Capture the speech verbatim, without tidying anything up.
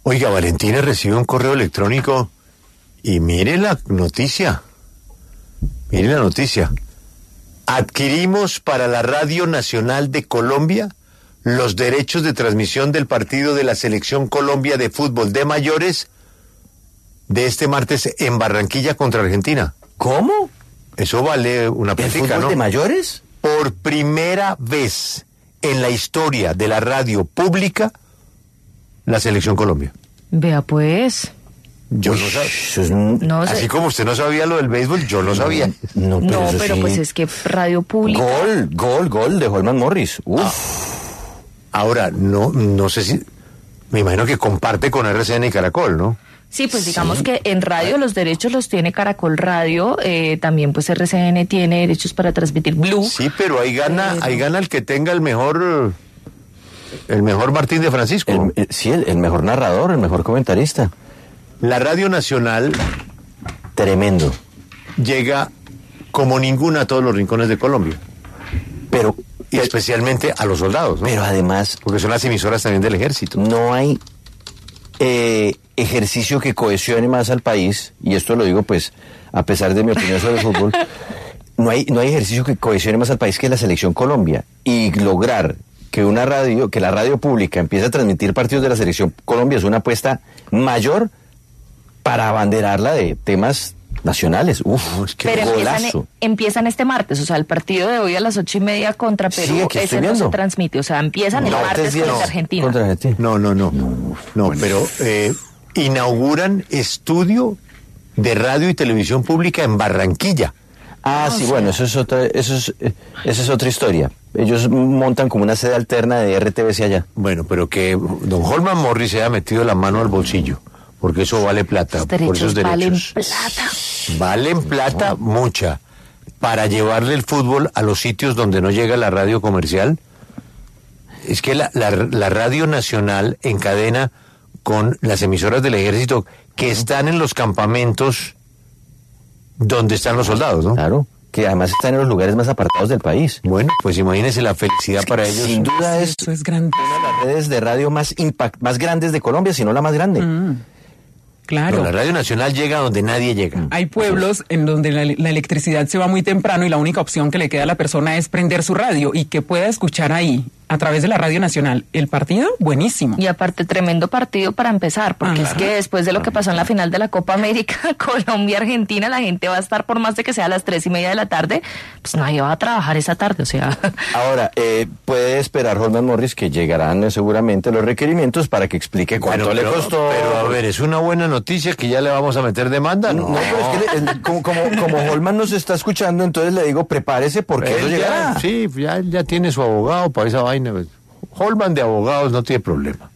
Oiga, Valentina recibe un correo electrónico y mire la noticia. Mire la noticia. Adquirimos para la Radio Nacional de Colombia los derechos de transmisión del partido de la Selección Colombia de Fútbol de Mayores de este martes en Barranquilla contra Argentina. ¿Cómo? Eso vale una ¿El plática, fútbol ¿no? de mayores? Por primera vez en la historia de la radio pública, la Selección Colombia. Vea pues. Yo Uy, no sabía. eso es un- No sé. Así como usted no sabía lo del béisbol, yo no sabía. No, pero, No, eso pero sí. pues es que radio pública. Gol, gol, gol de Holman Morris. Uf. Ahora, no, no sé si... Me imagino que comparte con R C N y Caracol, ¿no? Sí, pues digamos que en radio los derechos los tiene Caracol Radio, eh, también pues R C N tiene derechos para transmitir Blue. Sí, pero ahí gana, Pero- ahí gana el que tenga el mejor... El mejor Martín de Francisco. El- el- sí, el, el mejor narrador, el mejor comentarista. La Radio Nacional Tremendo. llega como ninguna a todos los rincones de Colombia. Pero, Y especialmente a los soldados, ¿no? pero además, Porque son las emisoras también del ejército. no hay eh, ejercicio que cohesione más al país, y esto lo digo pues a pesar de mi opinión sobre el fútbol, no hay, no hay ejercicio que cohesione más al país que la Selección Colombia, y lograr que una radio, que la radio pública empiece a transmitir partidos de la Selección Colombia es una apuesta mayor para abanderarla de temas nacionales. Uf, es que Pero empiezan, golazo. empiezan este martes, o sea, el partido de hoy a las ocho y media contra Perú, Sí, aquí ese estoy no se viendo. transmite, o sea, empiezan el No, martes antes de- contra no, Argentina. Contra Argentina. No, no, no. No, pero eh, inauguran estudio de radio y televisión pública en Barranquilla. Ah, sí, bueno, eso es otra, eso es, eh, esa es otra historia. Ellos montan como una sede alterna de R T V C allá. Bueno, pero que don Holman Morris se haya metido la mano al bolsillo, porque eso vale plata. Los por esos derechos valen derechos. plata. Valen plata mucha. Para llevarle el fútbol a los sitios donde no llega la radio comercial. Es que la, la, la radio nacional encadena con las emisoras del ejército que están en los campamentos donde están los soldados, ¿no? Claro, que además están en los lugares más apartados del país. Bueno, pues imagínese la felicidad para ellos. Sin duda es Eso es grande. una de las redes de radio más impact, más grandes de Colombia, si no la más grande. Mm, claro. Pero la radio nacional llega donde nadie llega. Hay pueblos en donde la, la electricidad se va muy temprano y la única opción que le queda a la persona es prender su radio y que pueda escuchar ahí, a través de la radio nacional, el partido, buenísimo. Y aparte, tremendo partido para empezar, porque Ah, es que después de lo que pasó en la final de la Copa América, Colombia-Argentina, la gente va a estar, por más de que sea a las tres y media de la tarde, pues nadie va a trabajar esa tarde, o sea... Ahora, eh, puede esperar Holman Morris que llegarán eh, seguramente los requerimientos para que explique cuánto Bueno, le pero- costó. Pero a ver, ¿es una buena noticia que ya le vamos a meter demanda? No, No, pero es que le- como, como, como Holman nos está escuchando, entonces le digo, prepárese porque eso Él ya- llegará. Sí, ya, ya tiene su abogado para esa vaina. Holman de abogados no tiene problema.